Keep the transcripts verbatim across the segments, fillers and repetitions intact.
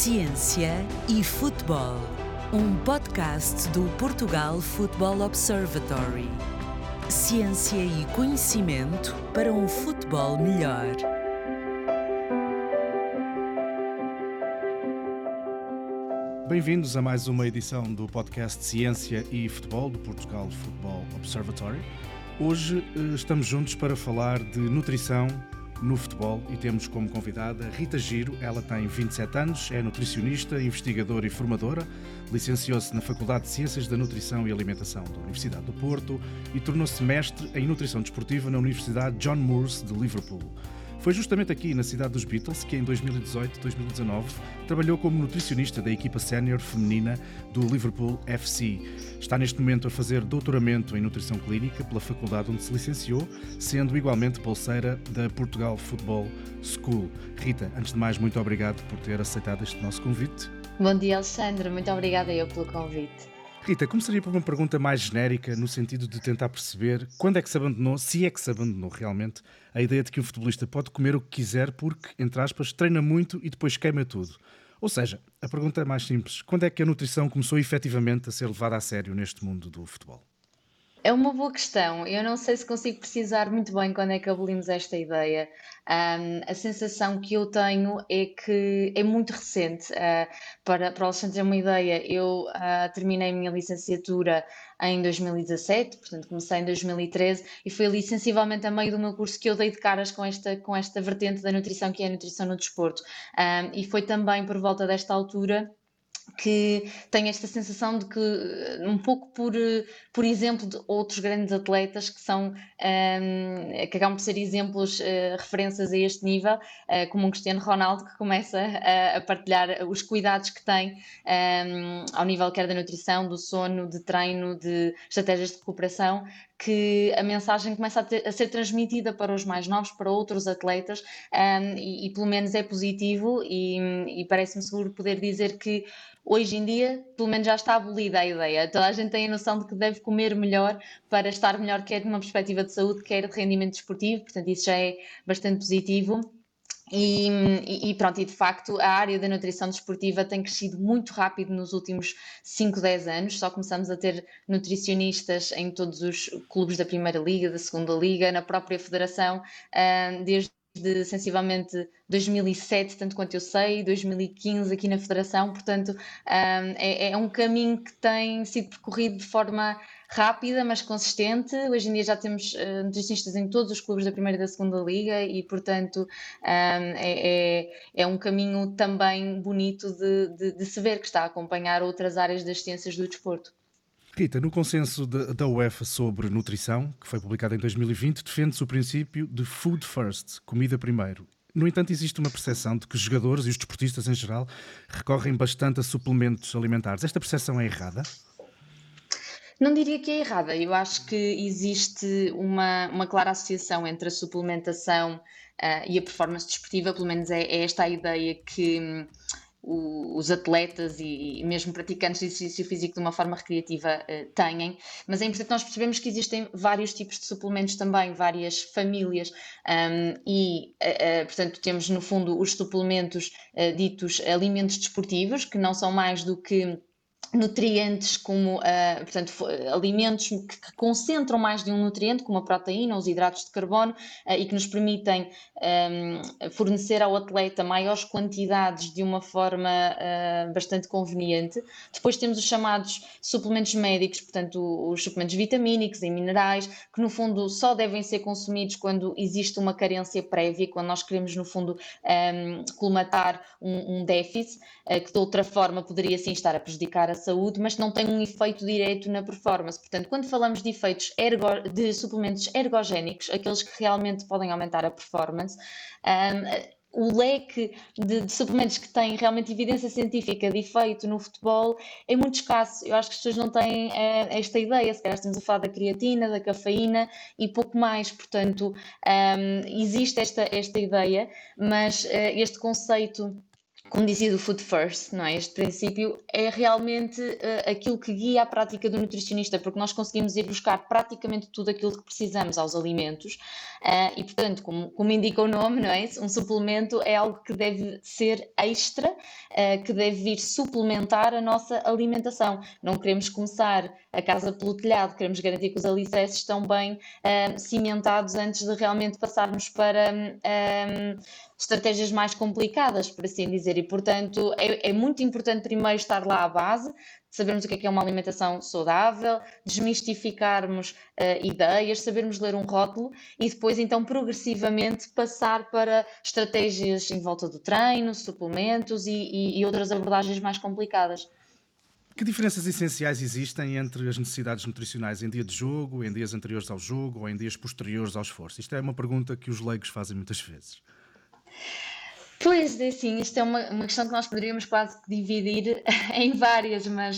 Ciência e Futebol, um podcast do Portugal Football Observatory. Ciência e conhecimento para um futebol melhor. Bem-vindos a mais uma edição do podcast Ciência e Futebol do Portugal Football Observatory. Hoje estamos juntos para falar de nutrição no futebol e temos como convidada Rita Giro. Ela tem vinte e sete anos, é nutricionista, investigadora e formadora, licenciou-se na Faculdade de Ciências da Nutrição e Alimentação da Universidade do Porto e tornou-se mestre em nutrição desportiva na Universidade John Moores de Liverpool. Foi justamente aqui, na cidade dos Beatles, que em dois mil e dezoito a dois mil e dezanove trabalhou como nutricionista da equipa sénior feminina do Liverpool F C. Está neste momento a fazer doutoramento em nutrição clínica pela faculdade onde se licenciou, sendo igualmente bolseira da Portugal Football School. Rita, antes de mais, muito obrigado por ter aceitado este nosso convite. Bom dia, Alexandre. Muito obrigada eu pelo convite. Rita, começaria por uma pergunta mais genérica, no sentido de tentar perceber quando é que se abandonou, se é que se abandonou realmente, a ideia de que um futebolista pode comer o que quiser porque, entre aspas, treina muito e depois queima tudo. Ou seja, a pergunta é mais simples: quando é que a nutrição começou efetivamente a ser levada a sério neste mundo do futebol? É uma boa questão. Eu não sei se consigo precisar muito bem quando é que abolimos esta ideia. Um, a sensação que eu tenho é que é muito recente. Uh, para, para o Alexandre ter uma ideia, eu uh, terminei a minha licenciatura em dois mil e dezassete, portanto comecei em dois mil e treze e foi ali sensivelmente a meio do meu curso que eu dei de caras com esta, com esta vertente da nutrição, que é a nutrição no desporto. Um, e foi também por volta desta altura que tenho esta sensação de que, um pouco por, por exemplo de outros grandes atletas que são, um, que acabam por ser exemplos, uh, referências a este nível, uh, como um Cristiano Ronaldo, que começa a, a partilhar os cuidados que tem, um, ao nível quer da nutrição, do sono, de treino, de estratégias de recuperação, que a mensagem começa a, ter, a ser transmitida para os mais novos, para outros atletas, um, e, e pelo menos é positivo e, e parece-me seguro poder dizer que hoje em dia, pelo menos já está abolida a ideia. Toda a gente tem a noção de que deve comer melhor para estar melhor, quer numa perspectiva de saúde, quer de rendimento desportivo, portanto isso já é bastante positivo. E, e pronto, e de facto a área da nutrição desportiva tem crescido muito rápido nos últimos cinco, dez anos. Só começamos a ter nutricionistas em todos os clubes da Primeira Liga, da Segunda Liga, na própria Federação, desde de sensivelmente dois mil e sete, tanto quanto eu sei, dois mil e quinze aqui na Federação, portanto um, é, é um caminho que tem sido percorrido de forma rápida, mas consistente. Hoje em dia já temos uh, nutricionistas em todos os clubes da Primeira e da Segunda Liga e, portanto, um, é, é, é um caminho também bonito de, de, de se ver, que está a acompanhar outras áreas das ciências do desporto. Rita, no consenso de, da UEFA sobre nutrição, que foi publicado em dois mil e vinte, defende-se o princípio de food first, comida primeiro. No entanto, existe uma percepção de que os jogadores e os desportistas em geral recorrem bastante a suplementos alimentares. Esta percepção é errada? Não diria que é errada. Eu acho que existe uma, uma clara associação entre a suplementação uh, e a performance desportiva, pelo menos é, é esta a ideia que um, os atletas e mesmo praticantes de exercício físico de uma forma recreativa uh, têm, mas é importante nós percebermos que existem vários tipos de suplementos também, várias famílias, um, e uh, uh, portanto temos no fundo os suplementos uh, ditos alimentos desportivos, que não são mais do que nutrientes como, uh, portanto, alimentos que, que concentram mais de um nutriente, como a proteína, os hidratos de carbono, uh, e que nos permitem um, fornecer ao atleta maiores quantidades de uma forma uh, bastante conveniente. Depois temos os chamados suplementos médicos, portanto, os suplementos vitamínicos e minerais, que no fundo só devem ser consumidos quando existe uma carência prévia, quando nós queremos no fundo um, colmatar um, um déficit, uh, que de outra forma poderia sim estar a prejudicar a saúde, mas não tem um efeito direto na performance. Portanto, quando falamos de efeitos ergo, de suplementos ergogénicos, aqueles que realmente podem aumentar a performance, um, o leque de, de suplementos que têm realmente evidência científica de efeito no futebol é muito escasso. Eu acho que as pessoas não têm uh, esta ideia. Se calhar estamos a falar da creatina, da cafeína e pouco mais. Portanto, um, existe esta, esta ideia, mas uh, este conceito como dizia do Food First, não é? Este princípio é realmente uh, aquilo que guia a prática do nutricionista, porque nós conseguimos ir buscar praticamente tudo aquilo que precisamos aos alimentos uh, e, portanto, como, como indica o nome, não é? Um suplemento é algo que deve ser extra, uh, que deve vir suplementar a nossa alimentação. Não queremos começar a casa pelo telhado, queremos garantir que os alicerces estão bem uh, cimentados antes de realmente passarmos para um, estratégias mais complicadas, por assim dizer, e portanto é, é muito importante primeiro estar lá à base, sabermos o que é que é uma alimentação saudável, desmistificarmos uh, ideias, sabermos ler um rótulo e depois então progressivamente passar para estratégias em volta do treino, suplementos e, e, e outras abordagens mais complicadas. Que diferenças essenciais existem entre as necessidades nutricionais em dia de jogo, em dias anteriores ao jogo ou em dias posteriores ao esforço? Isto é uma pergunta que os leigos fazem muitas vezes. Pois, é assim, isto é uma, uma questão que nós poderíamos quase dividir em várias, mas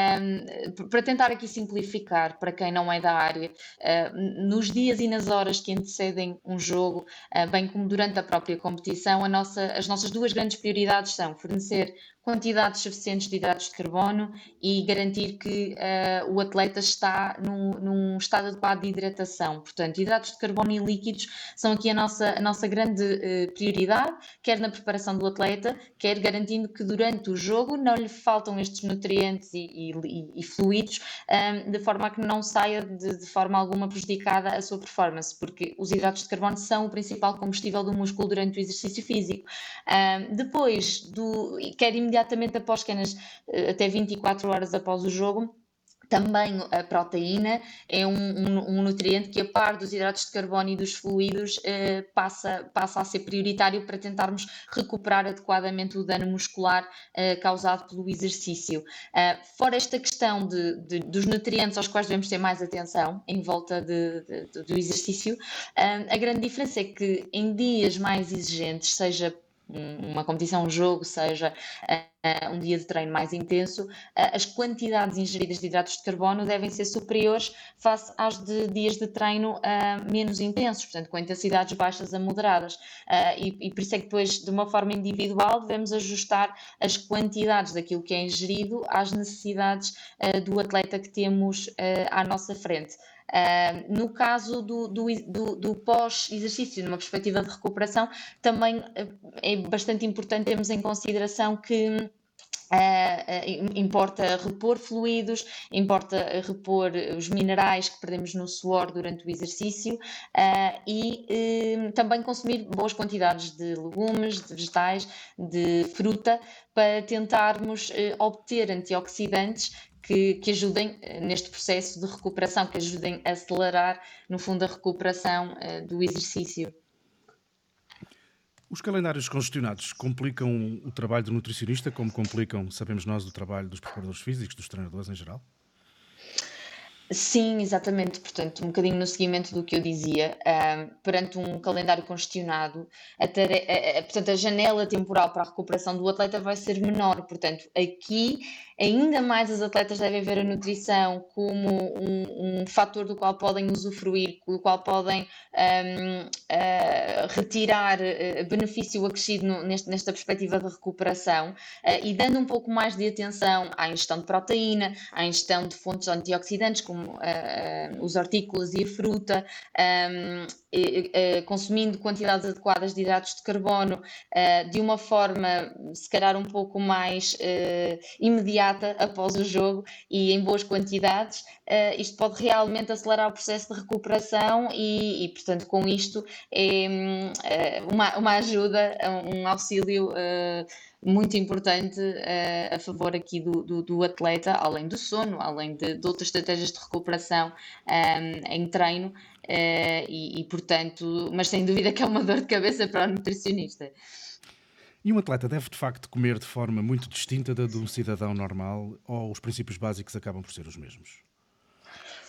um, para tentar aqui simplificar para quem não é da área, uh, nos dias e nas horas que antecedem um jogo, uh, bem como durante a própria competição, a nossa, as nossas duas grandes prioridades são fornecer quantidades suficientes de hidratos de carbono e garantir que uh, o atleta está num, num estado adequado de hidratação. Portanto, hidratos de carbono e líquidos são aqui a nossa, a nossa grande uh, prioridade, quer na preparação do atleta, quer garantindo que durante o jogo não lhe faltam estes nutrientes e, e, e fluidos, um, de forma a que não saia de, de forma alguma prejudicada a sua performance, porque os hidratos de carbono são o principal combustível do músculo durante o exercício físico. Um, depois, do, quer imediatamente após, que é nas, até vinte e quatro horas após o jogo, também a proteína é um, um, um nutriente que, a par dos hidratos de carbono e dos fluidos, eh, passa, passa a ser prioritário para tentarmos recuperar adequadamente o dano muscular eh, causado pelo exercício. Uh, fora esta questão de, de, dos nutrientes aos quais devemos ter mais atenção em volta de, de, do exercício, uh, a grande diferença é que em dias mais exigentes, seja uma competição, um jogo, seja uh, um dia de treino mais intenso, uh, as quantidades ingeridas de hidratos de carbono devem ser superiores face às de dias de treino uh, menos intensos, portanto com intensidades baixas a moderadas, uh, e, e por isso é que depois, de uma forma individual, devemos ajustar as quantidades daquilo que é ingerido às necessidades uh, do atleta que temos uh, à nossa frente. Uh, no caso do, do, do, do pós-exercício, numa perspectiva de recuperação, também uh, é bastante importante termos em consideração que Uh, uh, importa repor fluidos, importa repor os minerais que perdemos no suor durante o exercício uh, e uh, também consumir boas quantidades de legumes, de vegetais, de fruta, para tentarmos uh, obter antioxidantes que, que ajudem uh, neste processo de recuperação, que ajudem a acelerar, no fundo, a recuperação uh, do exercício. Os calendários congestionados complicam o trabalho do nutricionista, como complicam, sabemos nós, o trabalho dos preparadores físicos, dos treinadores em geral? Sim, exatamente. Portanto, um bocadinho no seguimento do que eu dizia, um, perante um calendário congestionado, a, tare... a, a, portanto, a janela temporal para a recuperação do atleta vai ser menor. Portanto, aqui, ainda mais os atletas devem ver a nutrição como um, um fator do qual podem usufruir, do qual podem um, uh, retirar uh, benefício acrescido no, neste, nesta perspectiva de recuperação, uh, e dando um pouco mais de atenção à ingestão de proteína, à ingestão de fontes antioxidantes, como Uh, uh, os hortícolas e a fruta, um, e, uh, consumindo quantidades adequadas de hidratos de carbono uh, de uma forma, se calhar, um pouco mais uh, imediata após o jogo e em boas quantidades, uh, isto pode realmente acelerar o processo de recuperação e, e portanto, com isto é um, uma, uma ajuda, um auxílio uh, muito importante uh, a favor aqui do, do, do atleta, além do sono, além de, de outras estratégias de recuperação um, em treino, uh, e, e portanto, mas sem dúvida que é uma dor de cabeça para o nutricionista. E um atleta deve de facto comer de forma muito distinta da de um cidadão normal, ou os princípios básicos acabam por ser os mesmos?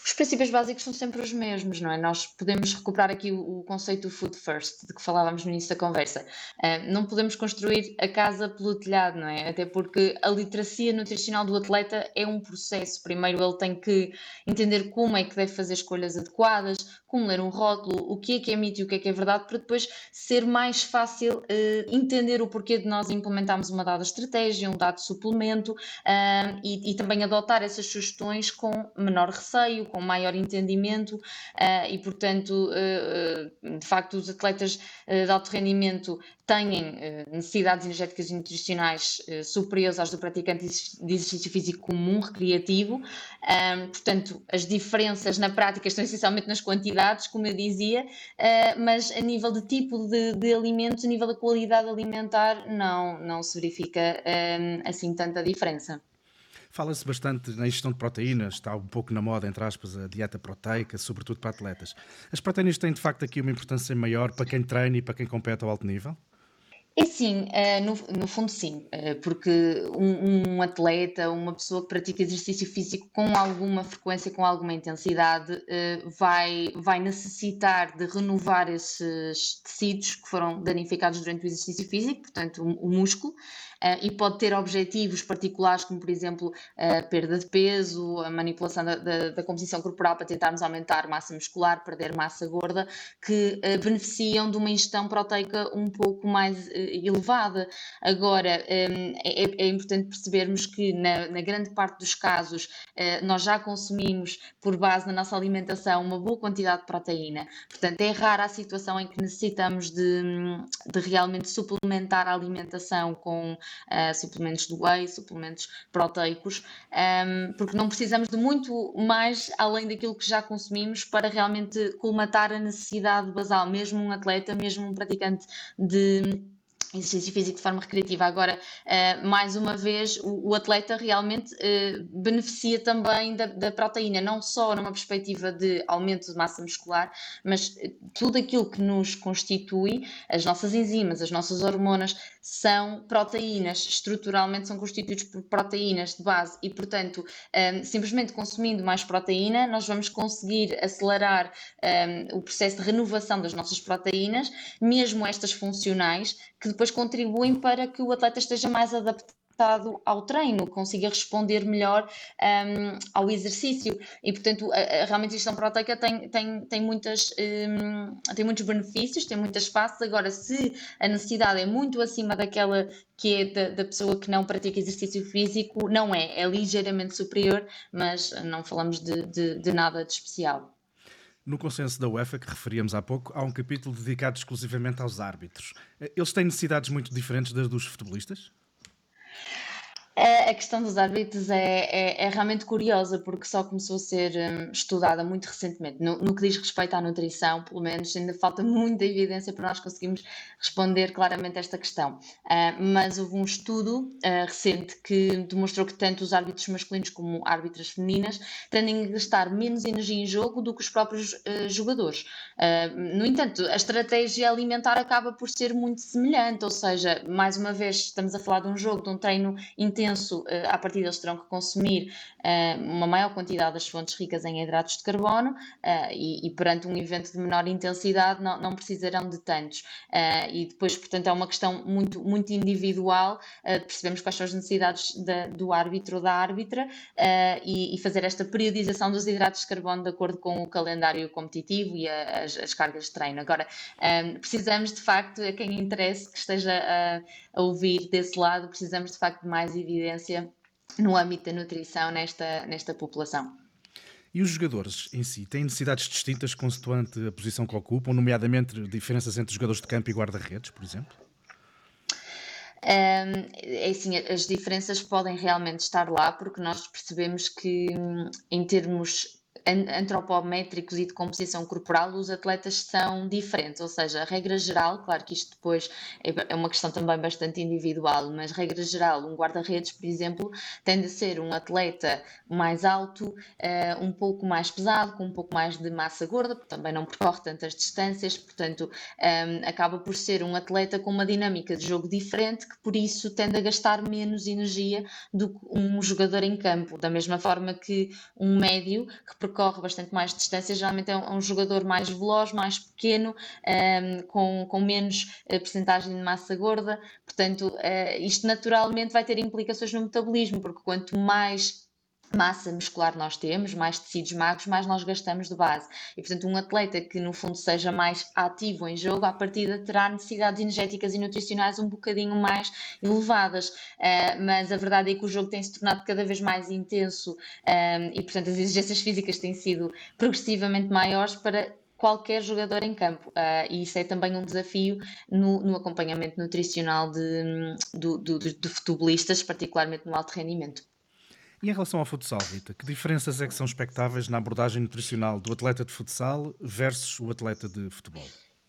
Os princípios básicos são sempre os mesmos, não é? Nós podemos recuperar aqui o, o conceito do food first, de que falávamos no início da conversa. Uh, não podemos construir a casa pelo telhado, não é? Até porque a literacia nutricional do atleta é um processo. Primeiro ele tem que entender como é que deve fazer escolhas adequadas, como ler um rótulo, o que é que é mito e o que é que é verdade, para depois ser mais fácil uh, entender o porquê de nós implementarmos uma dada estratégia, um dado suplemento, uh, e, e também adotar essas sugestões com menor receio, com maior entendimento, uh, e portanto, uh, de facto, os atletas uh, de alto rendimento têm uh, necessidades energéticas e nutricionais uh, superiores às do praticante de exercício físico comum, recreativo. Um, portanto, as diferenças na prática estão essencialmente nas quantidades, como eu dizia, uh, mas a nível de tipo de, de alimentos, a nível da qualidade alimentar, não, não se verifica um, assim tanta diferença. Fala-se bastante na ingestão de proteínas, está um pouco na moda, entre aspas, a dieta proteica, sobretudo para atletas. As proteínas têm, de facto, aqui uma importância maior para quem treina e para quem compete ao alto nível? É sim, eh, no, no fundo sim, eh, porque um, um atleta, uma pessoa que pratica exercício físico com alguma frequência, com alguma intensidade, eh, vai, vai necessitar de renovar esses tecidos que foram danificados durante o exercício físico, portanto o, o músculo, eh, e pode ter objetivos particulares, como por exemplo a perda de peso, a manipulação da, da, da composição corporal para tentarmos aumentar massa muscular, perder massa gorda, que eh, beneficiam de uma ingestão proteica um pouco mais eh, elevada. Agora, um, é, é importante percebermos que na, na grande parte dos casos uh, nós já consumimos por base na nossa alimentação uma boa quantidade de proteína, portanto é rara a situação em que necessitamos de, de realmente suplementar a alimentação com uh, suplementos do whey, suplementos proteicos, um, porque não precisamos de muito mais além daquilo que já consumimos para realmente colmatar a necessidade basal, mesmo um atleta, mesmo um praticante de exercício físico de forma recreativa. Agora, uh, mais uma vez, o, o atleta realmente uh, beneficia também da, da proteína, não só numa perspectiva de aumento de massa muscular, mas tudo aquilo que nos constitui, as nossas enzimas, as nossas hormonas, são proteínas, estruturalmente são constituídos por proteínas de base e, portanto, um, simplesmente consumindo mais proteína, nós vamos conseguir acelerar um, o processo de renovação das nossas proteínas, mesmo estas funcionais, que depois contribuem para que o atleta esteja mais adaptado ao treino, consiga responder melhor um, ao exercício e, portanto, a, a, realmente a ingestão proteica tem, tem, tem, muitas, um, tem muitos benefícios, tem muitas faces. Agora, se a necessidade é muito acima daquela que é da, da pessoa que não pratica exercício físico, não é, é ligeiramente superior, mas não falamos de, de, de nada de especial. No consenso da UEFA, que referíamos há pouco, há um capítulo dedicado exclusivamente aos árbitros. Eles têm necessidades muito diferentes das dos futebolistas? A questão dos árbitros é, é, é realmente curiosa, porque só começou a ser um, estudada muito recentemente. No, no que diz respeito à nutrição, pelo menos, ainda falta muita evidência para nós conseguirmos responder claramente a esta questão. Uh, mas houve um estudo uh, recente que demonstrou que tanto os árbitros masculinos como árbitras femininas tendem a gastar menos energia em jogo do que os próprios uh, jogadores. Uh, no entanto, a estratégia alimentar acaba por ser muito semelhante, ou seja, mais uma vez, estamos a falar de um jogo, de um treino intenso. À partida eles terão que consumir uh, uma maior quantidade das fontes ricas em hidratos de carbono uh, e, e perante um evento de menor intensidade não, não precisarão de tantos. Uh, e depois, portanto, é uma questão muito, muito individual, uh, percebemos quais são as necessidades da, do árbitro ou da árbitra uh, e, e fazer esta periodização dos hidratos de carbono de acordo com o calendário competitivo e a, as, as cargas de treino. Agora, um, precisamos de facto, a quem interesse que esteja a, a ouvir desse lado, precisamos de facto de mais evidência no âmbito da nutrição nesta, nesta população. E os jogadores em si têm necessidades distintas consoante a posição que ocupam, nomeadamente diferenças entre jogadores de campo e guarda-redes, por exemplo? Um, é assim, as diferenças podem realmente estar lá, porque nós percebemos que em termos antropométricos e de composição corporal, os atletas são diferentes, ou seja, a regra geral, claro que isto depois é uma questão também bastante individual, mas regra geral, um guarda-redes, por exemplo, tende a ser um atleta mais alto, uh, um pouco mais pesado, com um pouco mais de massa gorda, porque também não percorre tantas distâncias, portanto, um, acaba por ser um atleta com uma dinâmica de jogo diferente, que por isso tende a gastar menos energia do que um jogador em campo, da mesma forma que um médio que percorre percorre bastante mais distância, geralmente é um, é um jogador mais veloz, mais pequeno, um, com, com menos uh, percentagem de massa gorda, portanto, uh, isto naturalmente vai ter implicações no metabolismo, porque quanto mais massa muscular nós temos, mais tecidos magros, mais nós gastamos de base. E, portanto, um atleta que, no fundo, seja mais ativo em jogo, à partida terá necessidades energéticas e nutricionais um bocadinho mais elevadas. Uh, mas a verdade é que o jogo tem se tornado cada vez mais intenso um, e, portanto, as exigências físicas têm sido progressivamente maiores para qualquer jogador em campo. Uh, e isso é também um desafio no, no acompanhamento nutricional de, de, de, de futebolistas, particularmente no alto rendimento. E em relação ao futsal, Rita, que diferenças é que são expectáveis na abordagem nutricional do atleta de futsal versus o atleta de futebol?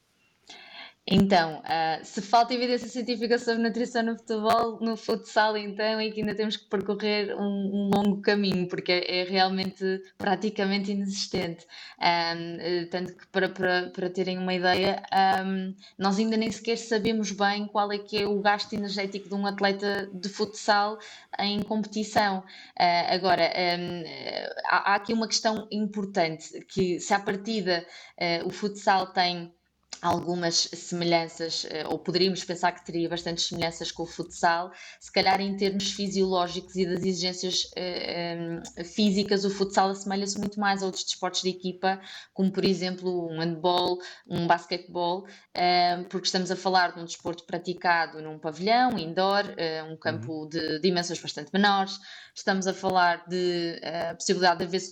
Então, uh, se falta evidência científica sobre nutrição no futebol, no futsal, então é que ainda temos que percorrer um, um longo caminho, porque é, é realmente praticamente inexistente. Um, tanto que, para, para, para terem uma ideia, um, nós ainda nem sequer sabemos bem qual é que é o gasto energético de um atleta de futsal em competição. Uh, agora, um, há, há aqui uma questão importante, que se à partida uh, o futsal tem algumas semelhanças, ou poderíamos pensar que teria bastantes semelhanças com o futsal, se calhar em termos fisiológicos e das exigências uh, um, físicas, o futsal assemelha-se muito mais a outros desportos de equipa, como por exemplo um handball, um basquetebol, uh, porque estamos a falar de um desporto praticado num pavilhão, indoor, uh, um campo uhum. de dimensões bastante menores, estamos a falar de uh, possibilidade de haver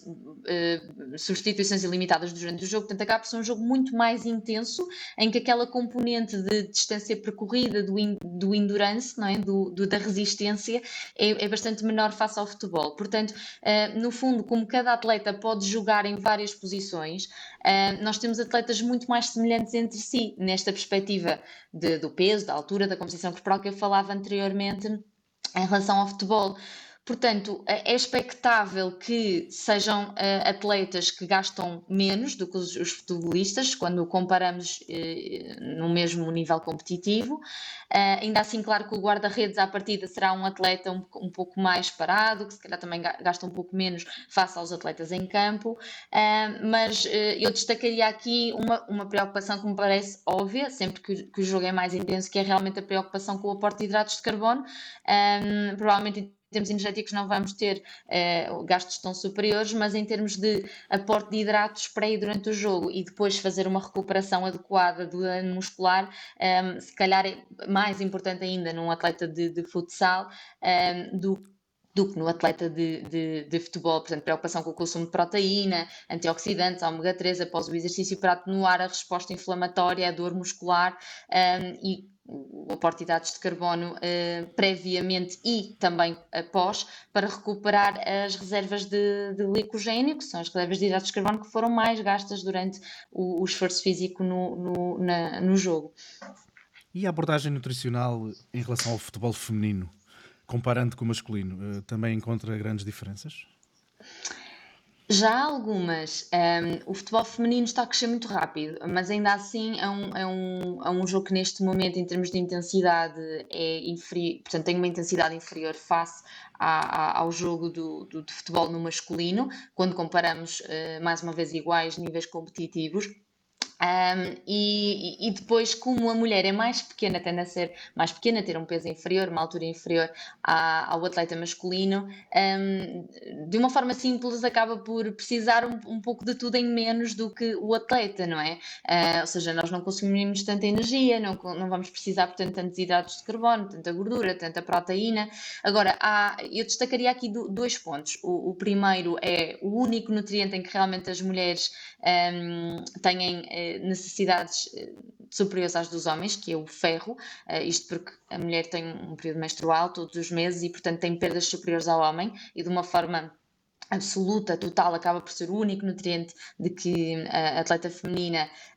uh, substituições ilimitadas durante o jogo, portanto acaba por ser um jogo muito mais intenso, em que aquela componente de distância percorrida, do, in, do endurance, não é? do, do, da resistência, é, é bastante menor face ao futebol. Portanto, uh, no fundo, como cada atleta pode jogar em várias posições, uh, nós temos atletas muito mais semelhantes entre si, nesta perspectiva de, do peso, da altura, da composição corporal que eu falava anteriormente em relação ao futebol. Portanto, é expectável que sejam uh, atletas que gastam menos do que os, os futebolistas, quando comparamos uh, no mesmo nível competitivo. Uh, ainda assim, claro que o guarda-redes à partida será um atleta um, um pouco mais parado, que se calhar também gasta um pouco menos face aos atletas em campo. Uh, mas uh, eu destacaria aqui uma, uma preocupação que me parece óbvia, sempre que, que o jogo é mais intenso, que é realmente a preocupação com o aporte de hidratos de carbono. Um, provavelmente em termos energéticos não vamos ter uh, gastos tão superiores, mas em termos de aporte de hidratos pré e durante o jogo e depois fazer uma recuperação adequada do dano muscular, um, se calhar é mais importante ainda num atleta de, de futsal um, do do que no atleta de, de, de futebol, portanto, preocupação com o consumo de proteína, antioxidantes, ômega três após o exercício para atenuar a resposta inflamatória, a dor muscular um, e o aporte de hidratos de carbono uh, previamente e também após, para recuperar as reservas de, de glicogênio, que são as reservas de hidratos de carbono que foram mais gastas durante o, o esforço físico no, no, na, no jogo. E a abordagem nutricional em relação ao futebol feminino, comparando com o masculino, também encontra grandes diferenças? Já há algumas. Um, o futebol feminino está a crescer muito rápido, mas ainda assim é um, é um, é um jogo que neste momento, em termos de intensidade, é inferior, portanto tem uma intensidade inferior face a, a, ao jogo do, do, do futebol no masculino, quando comparamos uh, mais uma vez iguais níveis competitivos. Um, e, e depois, como a mulher é mais pequena, tende a ser mais pequena, ter um peso inferior, uma altura inferior à, ao atleta masculino, um, de uma forma simples acaba por precisar um, um pouco de tudo em menos do que o atleta, não é? Uh, ou seja, nós não consumimos tanta energia, não, não vamos precisar, portanto, tantos hidratos de carbono, tanta gordura, tanta proteína. Agora, há, eu destacaria aqui do, dois pontos. O, o primeiro é o único nutriente em que realmente as mulheres um, têm necessidades superiores às dos homens, que é o ferro, isto porque a mulher tem um período menstrual todos os meses e, portanto, tem perdas superiores ao homem e de uma forma absoluta, total, acaba por ser o único nutriente de que a atleta feminina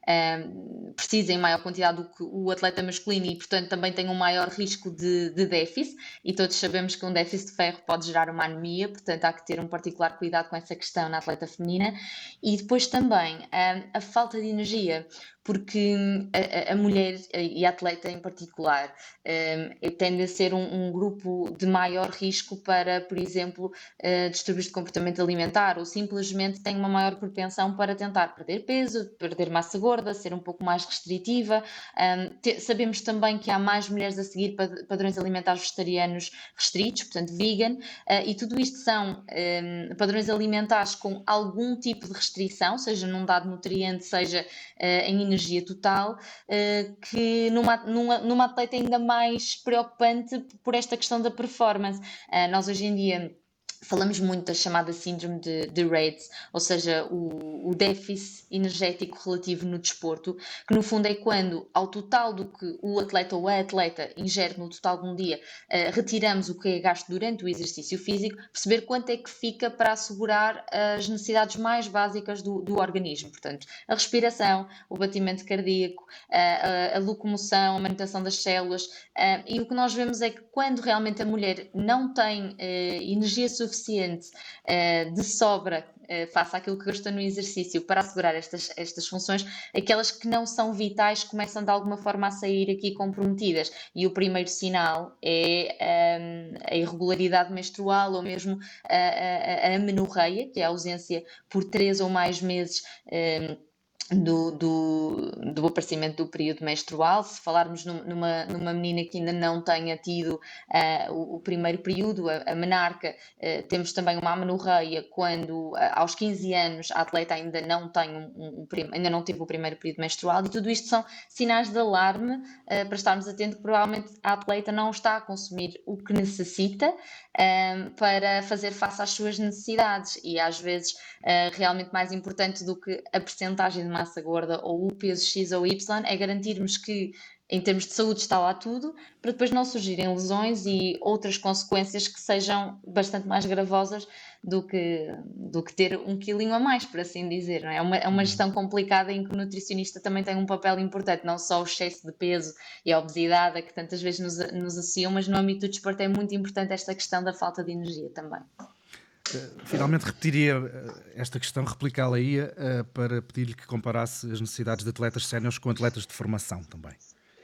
um, precisa em maior quantidade do que o atleta masculino e, portanto, também tem um maior risco de, de déficit, e todos sabemos que um déficit de ferro pode gerar uma anemia, portanto há que ter um particular cuidado com essa questão na atleta feminina. E depois também um, a falta de energia, porque a, a mulher e a atleta em particular um, tende a ser um, um grupo de maior risco para, por exemplo, uh, distúrbios de comportamento alimentar, ou simplesmente tem uma maior propensão para tentar perder peso, perder massa gorda, ser um pouco mais restritiva. Um, te, sabemos também que há mais mulheres a seguir padrões alimentares vegetarianos restritos, portanto vegan, uh, e tudo isto são um, padrões alimentares com algum tipo de restrição, seja num dado nutriente, seja uh, em energia total, uh, que numa, numa, numa atleta ainda mais preocupante por esta questão da performance. Uh, nós hoje em dia falamos muito da chamada síndrome de, de Ray's, ou seja, o, o déficit energético relativo no desporto, que no fundo é quando, ao total do que o atleta ou a atleta ingere no total de um dia, uh, retiramos o que é gasto durante o exercício físico, perceber quanto é que fica para assegurar as necessidades mais básicas do, do organismo, portanto, a respiração, o batimento cardíaco, uh, a, a locomoção, a manutenção das células, uh, e o que nós vemos é que quando realmente a mulher não tem uh, energia suficiente suficiente uh, de sobra uh, face àquilo que gasta no exercício para assegurar estas, estas funções, aquelas que não são vitais começam de alguma forma a sair aqui comprometidas, e o primeiro sinal é um, a irregularidade menstrual, ou mesmo a, a, a amenorreia, que é a ausência por três ou mais meses um, Do, do, do aparecimento do período menstrual. Se falarmos num, numa, numa menina que ainda não tenha tido uh, o, o primeiro período, a, a menarca, uh, temos também uma amenorreia quando uh, aos quinze anos a atleta ainda não, tem um, um, um, ainda não teve o primeiro período menstrual, e tudo isto são sinais de alarme uh, para estarmos atentos que provavelmente a atleta não está a consumir o que necessita um, para fazer face às suas necessidades, e às vezes uh, realmente mais importante do que a percentagem de massa gorda ou o peso X ou Y é garantirmos que em termos de saúde está lá tudo, para depois não surgirem lesões e outras consequências que sejam bastante mais gravosas do que, do que ter um quilinho a mais, por assim dizer, não é? É uma, é uma gestão complicada em que o nutricionista também tem um papel importante, não só o excesso de peso e a obesidade a que tantas vezes nos, nos associam, mas no âmbito do desporto é muito importante esta questão da falta de energia também. Finalmente repetiria esta questão, replicá-la aí para pedir-lhe que comparasse as necessidades de atletas séniores com atletas de formação também.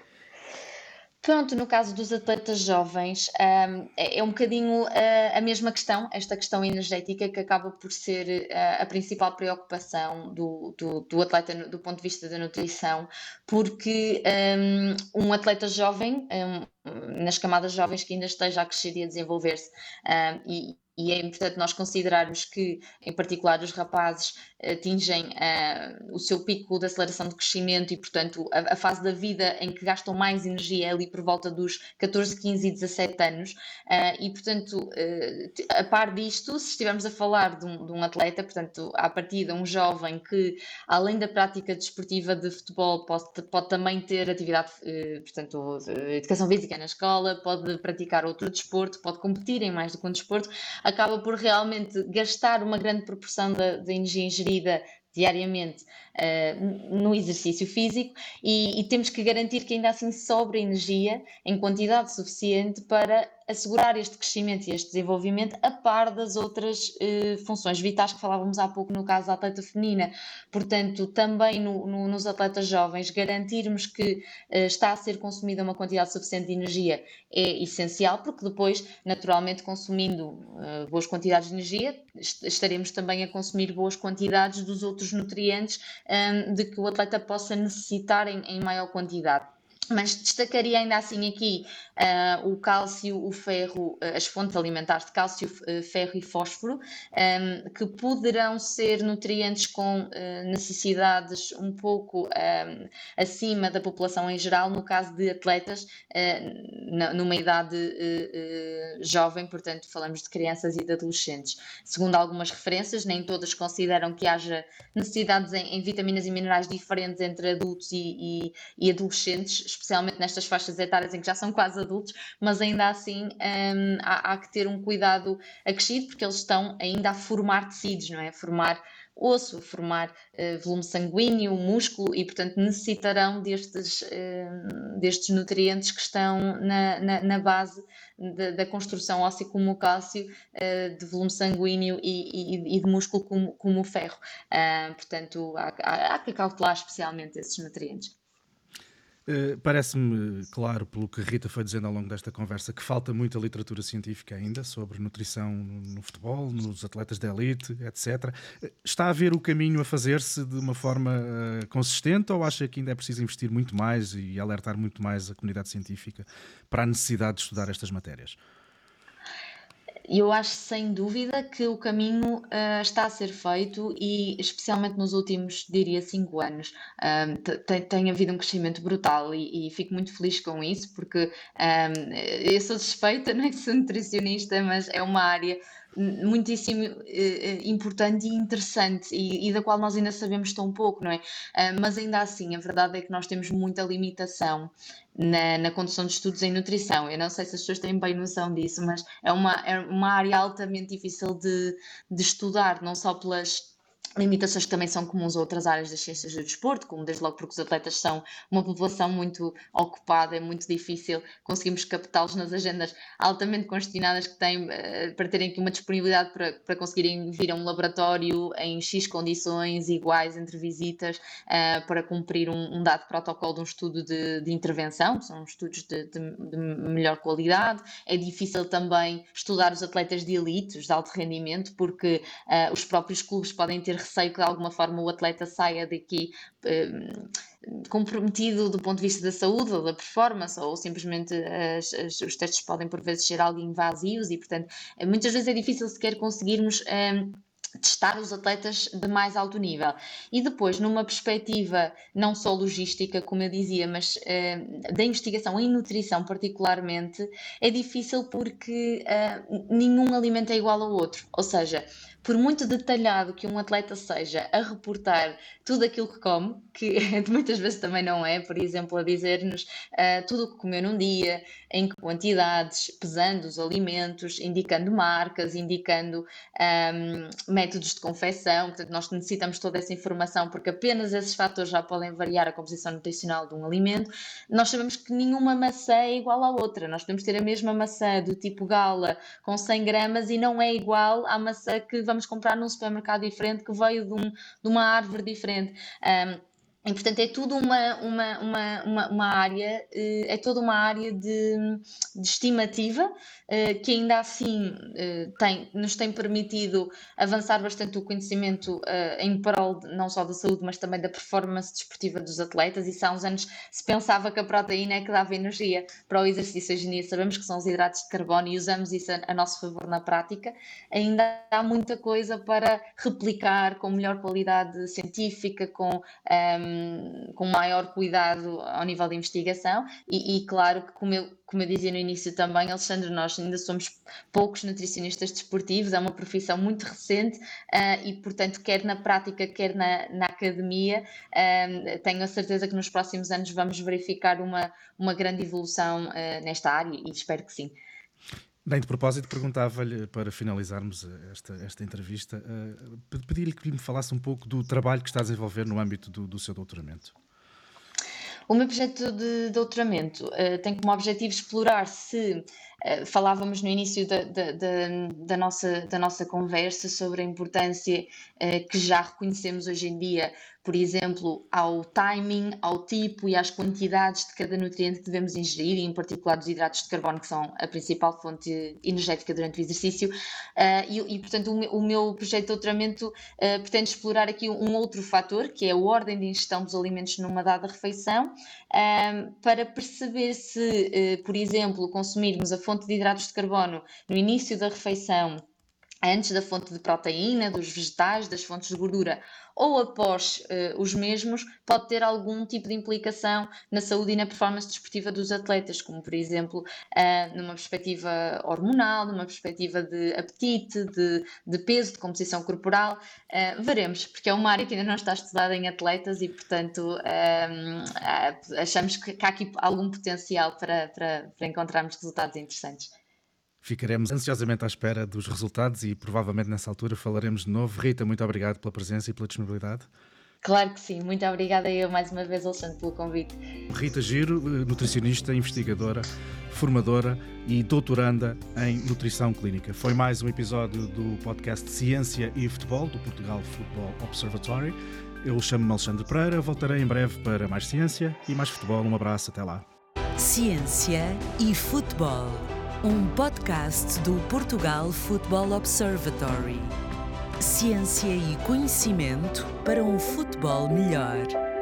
Pronto, no caso dos atletas jovens, um, é, é um bocadinho uh, a mesma questão, esta questão energética que acaba por ser uh, a principal preocupação do, do, do atleta do ponto de vista da nutrição, porque um, um atleta jovem, um, nas camadas jovens que ainda esteja a crescer e a desenvolver-se, um, e, e é importante nós considerarmos que, em particular, os rapazes atingem uh, o seu pico de aceleração de crescimento e, portanto, a, a fase da vida em que gastam mais energia é ali por volta dos catorze, quinze e dezassete anos, uh, e, portanto, uh, a par disto, se estivermos a falar de um, de um atleta, portanto, à partida, um jovem que, além da prática desportiva de futebol, pode, pode também ter atividade, uh, portanto, uh, educação física na escola, pode praticar outro desporto, pode competir em mais do que um desporto, acaba por realmente gastar uma grande proporção da, da energia ingerida diariamente uh, no exercício físico, e, e temos que garantir que ainda assim sobra energia em quantidade suficiente para assegurar este crescimento e este desenvolvimento a par das outras uh, funções vitais que falávamos há pouco no caso da atleta feminina. Portanto, também no, no, nos atletas jovens, garantirmos que uh, está a ser consumida uma quantidade suficiente de energia é essencial, porque depois, naturalmente, consumindo uh, boas quantidades de energia, estaremos também a consumir boas quantidades dos outros nutrientes um, de que o atleta possa necessitar em, em maior quantidade. Mas destacaria ainda assim aqui uh, o cálcio, o ferro, uh, as fontes alimentares de cálcio, uh, ferro e fósforo, um, que poderão ser nutrientes com uh, necessidades um pouco um, acima da população em geral, no caso de atletas uh, na, numa idade uh, uh, jovem, portanto falamos de crianças e de adolescentes. Segundo algumas referências, nem todas consideram que haja necessidades em, em vitaminas e minerais diferentes entre adultos e, e, e adolescentes, especialmente nestas faixas etárias em que já são quase adultos, mas ainda assim um, há, há que ter um cuidado acrescido, porque eles estão ainda a formar tecidos, não é? A formar osso, a formar uh, volume sanguíneo, músculo e, portanto, necessitarão destes, uh, destes nutrientes que estão na, na, na base da, da construção óssea, como o cálcio, uh, de volume sanguíneo e, e, e de músculo, como, como o ferro. Uh, portanto, há, há, há que cautelar especialmente esses nutrientes. Uh, Parece-me claro, pelo que a Rita foi dizendo ao longo desta conversa, que falta muita literatura científica ainda sobre nutrição no futebol, nos atletas de elite, etcétera. Uh, está a ver o caminho a fazer-se de uma forma uh, consistente, ou acha que ainda é preciso investir muito mais e alertar muito mais a comunidade científica para a necessidade de estudar estas matérias? Eu acho sem dúvida que o caminho uh, está a ser feito e especialmente nos últimos, diria, cinco anos, um, tem, tem havido um crescimento brutal e, e fico muito feliz com isso porque um, eu sou suspeita, não é que sou nutricionista, mas é uma área muitíssimo uh, importante e interessante e, e da qual nós ainda sabemos tão pouco, não é? Uh, mas ainda assim, a verdade é que nós temos muita limitação na, na condução de estudos em nutrição. Eu não sei se as pessoas têm bem noção disso, mas é uma, é uma área altamente difícil de, de estudar, não só pelas limitações que também são comuns a outras áreas das ciências do desporto, como desde logo porque os atletas são uma população muito ocupada, é muito difícil conseguimos captá-los nas agendas altamente congestionadas que têm uh, para terem aqui uma disponibilidade para, para conseguirem vir a um laboratório em X condições iguais entre visitas uh, para cumprir um, um dado protocolo de um estudo de, de intervenção, são estudos de, de, de melhor qualidade. É difícil também estudar os atletas de elite, os de alto rendimento, porque uh, os próprios clubes podem ter receio que de alguma forma o atleta saia daqui um, comprometido do ponto de vista da saúde ou da performance, ou simplesmente as, as, os testes podem por vezes ser algo invasivos e, portanto, muitas vezes é difícil sequer conseguirmos um, testar os atletas de mais alto nível. E depois, numa perspectiva não só logística, como eu dizia, mas uh, da investigação em nutrição particularmente, é difícil porque uh, nenhum alimento é igual ao outro. Ou seja, por muito detalhado que um atleta seja a reportar tudo aquilo que come, que muitas vezes também não é, por exemplo, a dizer-nos uh, tudo o que comeu num dia, em que quantidades, pesando os alimentos, indicando marcas, indicando um, métodos de confecção. Portanto, nós necessitamos toda essa informação porque apenas esses fatores já podem variar a composição nutricional de um alimento. Nós sabemos que nenhuma maçã é igual à outra. Nós podemos ter a mesma maçã do tipo gala com cem gramas e não é igual à maçã que vamos comprar num supermercado diferente que veio de, um, de uma árvore diferente. Um, E, portanto, é tudo uma, uma, uma, uma, uma área, é toda uma área de, de estimativa que ainda assim tem, nos tem permitido avançar bastante o conhecimento em prol de, não só da saúde, mas também da performance desportiva dos atletas. E há uns anos se pensava que a proteína é que dava energia para o exercício. Hoje em dia sabemos que são os hidratos de carbono e usamos isso a, a nosso favor na prática. Ainda há muita coisa para replicar com melhor qualidade científica, com... Um, com maior cuidado ao nível de investigação e, e claro que como eu, como eu dizia no início também, Alexandre, nós ainda somos poucos nutricionistas desportivos, é uma profissão muito recente uh, e portanto quer na prática, quer na, na academia, uh, tenho a certeza que nos próximos anos vamos verificar uma, uma grande evolução uh, nesta área e espero que sim. Bem, de propósito, perguntava-lhe, para finalizarmos esta, esta entrevista, uh, pedir-lhe que me falasse um pouco do trabalho que está a desenvolver no âmbito do, do seu doutoramento. O meu projeto de doutoramento uh, tem como objetivo explorar se, uh, falávamos no início da, da, da, da, nossa, da nossa conversa sobre a importância uh, que já reconhecemos hoje em dia, por exemplo, ao timing, ao tipo e às quantidades de cada nutriente que devemos ingerir, e em particular dos hidratos de carbono, que são a principal fonte energética durante o exercício. Uh, e, e, portanto, o meu, o meu projeto de doutoramento uh, pretende explorar aqui um outro fator, que é a ordem de ingestão dos alimentos numa dada refeição, um, para perceber se, uh, por exemplo, consumirmos a fonte de hidratos de carbono no início da refeição, antes da fonte de proteína, dos vegetais, das fontes de gordura, ou após uh, os mesmos, pode ter algum tipo de implicação na saúde e na performance desportiva dos atletas, como por exemplo, uh, numa perspectiva hormonal, numa perspectiva de apetite, de, de peso, de composição corporal. Uh, veremos, porque é uma área que ainda não está estudada em atletas e, portanto, um, uh, achamos que, que há aqui algum potencial para, para, para encontrarmos resultados interessantes. Ficaremos ansiosamente à espera dos resultados e provavelmente nessa altura falaremos de novo. Rita, muito obrigado pela presença e pela disponibilidade. Claro que sim. Muito obrigada eu mais uma vez, Alexandre, pelo convite. Rita Giro, nutricionista, investigadora, formadora e doutoranda em nutrição clínica. Foi mais um episódio do podcast Ciência e Futebol, do Portugal Football Observatory. Eu chamo-me Alexandre Pereira, voltarei em breve para mais ciência e mais futebol. Um abraço, até lá. Ciência e Futebol, um podcast do Portugal Football Observatory. Ciência e conhecimento para um futebol melhor.